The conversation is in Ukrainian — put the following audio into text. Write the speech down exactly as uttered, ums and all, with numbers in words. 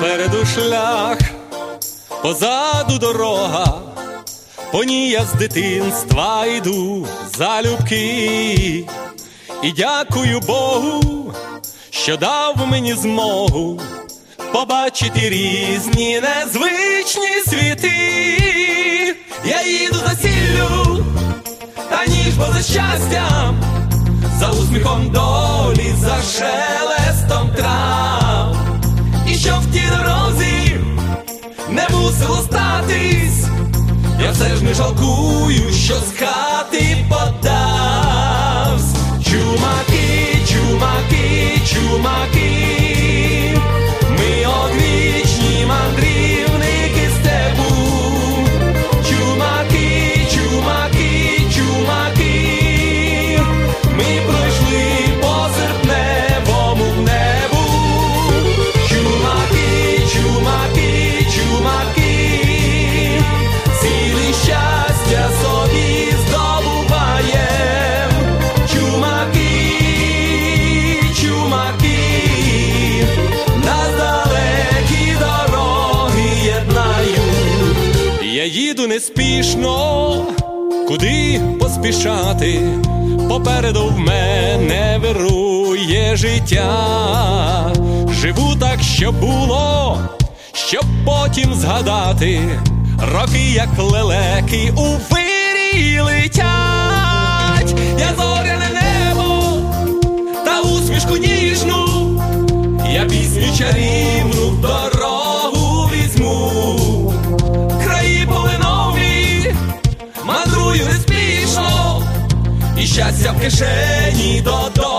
Попереду шлях, позаду дорога, по ній я з дитинства йду залюбки. І дякую Богу, що дав мені змогу побачити різні незвичні світи. Я їду за сіллю, та ніж бо за щастям, за усміхом долі, за шелестом трав. І що в тій дорозі не мусило статись, я все ж не жалкую, що з хати подавсь. Чумаки, чумаки, чумаки, ми одвічні мандрівники степу. Чумаки, чумаки, чумаки, ми пройшли по серпневому небу. Чумаки, чумаки, чумаки, ціле щастя собі здобуваєм. Чумаки, чумаки, нас далекі дороги єднають. Я їду неспішно, куди поспішати, попереду в мене вирує життя. Живу так, щоб було, щоб потім згадати, роки, як лелеки, у вирій летять. Я зоряне небо та усмішку ніжну, я пісню чарівну в дорогу візьму. Краї полинові, мандрую неспішно, і щастя в кишені додому